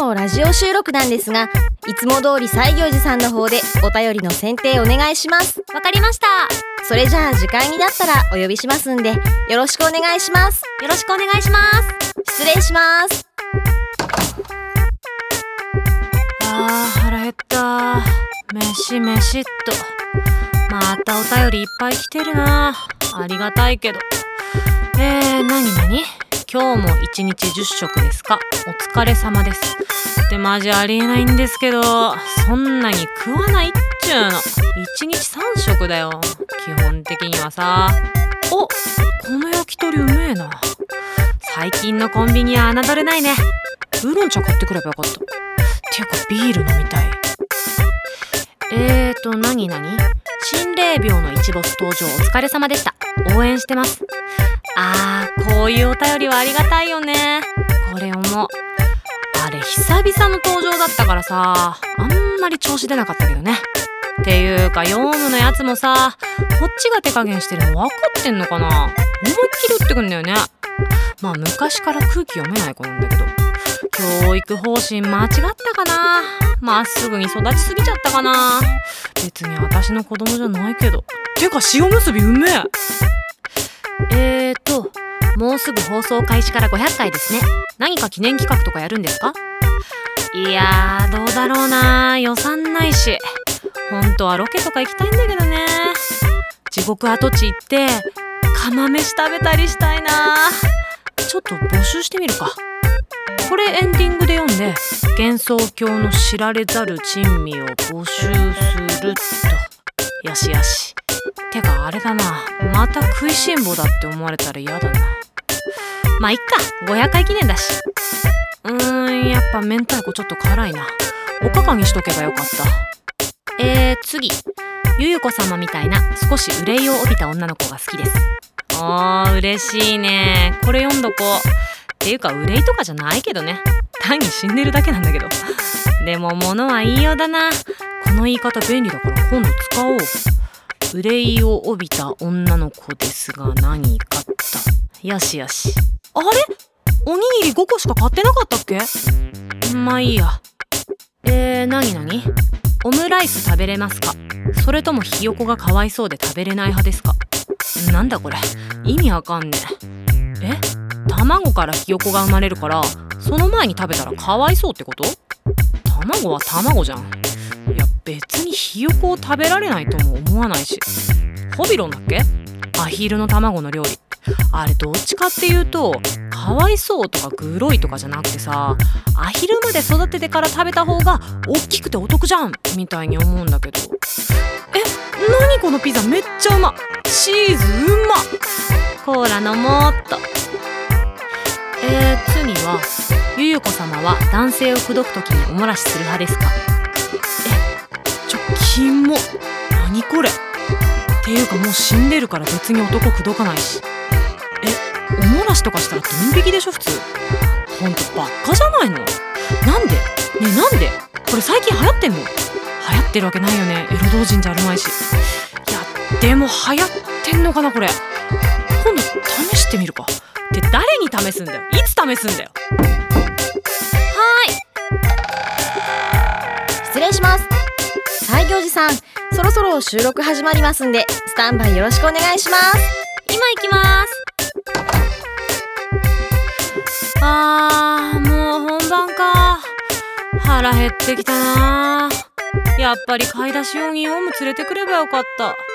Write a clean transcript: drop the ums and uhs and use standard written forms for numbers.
のラジオ収録なんですが、いつも通り西行寺さんの方でお便りの選定お願いします。 わかりました。 それじゃあ時間になったらお呼びしますんで、よろしくお願いします。 よろしくお願いします。 失礼します。 腹減った。飯っと。またお便りいっぱい来てるな。ありがたいけど。何今日も1日10食ですか？お疲れ様です。ってマジありえないんですけど、そんなに食わないっちゅうの。1日3食だよ、基本的にはさ。お、この焼き鳥うめえな。最近のコンビニは侮れないね。ウーロン茶買ってくればよかった。ていうかビール飲みたい。何心霊病の一ボス登場お疲れ様でした。応援してます。こういうお便りはありがたいよね。これ思う。あれ久々の登場だったからさ、あんまり調子出なかったけどね。っていうかヨウムのやつもさ、こっちが手加減してるの分かってんのかな。思いっきり打ってくんだよね。まあ昔から空気読めない子なんだけど、教育方針間違ったかな。まっすぐに育ちすぎちゃったかな。別に私の子供じゃないけど。てか塩むすびうめえ。もうすぐ放送開始から500回ですね。何か記念企画とかやるんですか？いやどうだろうな。予算ないし。本当はロケとか行きたいんだけどね。地獄跡地行って釜飯食べたりしたいな。ちょっと募集してみるか。これエンディングで読んで、幻想郷の知られざる珍味を募集すると。よしよし。てかあれだな、また食いしん坊だって思われたら嫌だな。まあいっか、500回記念だし。やっぱ明太子ちょっと辛いな。おかかにしとけばよかった。次。ゆゆこ様みたいな少し憂いを帯びた女の子が好きです。嬉しいね。これ読んどこう。っていうか憂いとかじゃないけどね。単に死んでるだけなんだけど。でも物は言いようだな。この言い方便利だから今度使おう。憂いを帯びた女の子ですが何かと。よしよし。あれ？おにぎり5個しか買ってなかったっけ？まあいいや。何？オムライス食べれますか？それともひよこがかわいそうで食べれない派ですか？なんだこれ、意味わかんねえ。卵からひよこが生まれるから、その前に食べたらかわいそうってこと？卵は卵じゃん。いや別にひよこを食べられないとも思わないし。ホビロンだっけ？アヒルの卵の料理。あれどっちかっていうと、かわいそうとかグロいとかじゃなくてさ、アヒルまで育ててから食べた方が大きくてお得じゃんみたいに思うんだけど。何このピザめっちゃうま。チーズうま。コーラ飲もうっと。次はゆゆこ様は男性を口説くときにおもらしする派ですか？キモ。何これ。っていうかもう死んでるから別に男口説かないし。おもらしとかしたらドン引きでしょ普通。ほんとばっかじゃないの。なんでなんでこれ最近流行ってんの？流行ってるわけないよね。エロ同人じゃあるまいし。いやでも流行ってんのかなこれ。今度試してみるか。って誰に試すんだよ。いつ試すんだよ。 失礼します。西行寺さん、そろそろ収録始まりますんで、スタンバイよろしくお願いします。 今行きます。もう本番か。腹減ってきたな。やっぱり買い出し用にオウム連れてくればよかった。